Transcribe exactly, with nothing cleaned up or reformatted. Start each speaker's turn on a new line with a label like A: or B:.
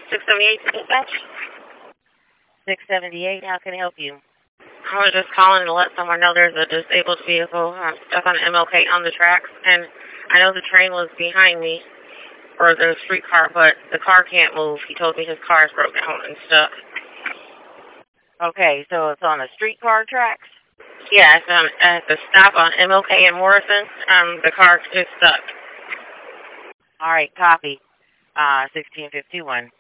A: six seventy-eight dispatch.
B: six seventy-eight, how can I help you?
A: I was just calling to let someone know there's a disabled vehicle. I'm stuck on M L K on the tracks, and I know the train was behind me, or the streetcar, but the car can't move. He told me his car is broke down and stuck.
B: Okay, so it's on the streetcar tracks?
A: Yeah, it's um, at the stop on M L K and Morrison. Um, the car is stuck.
B: All right, copy. Uh, sixteen fifty-one.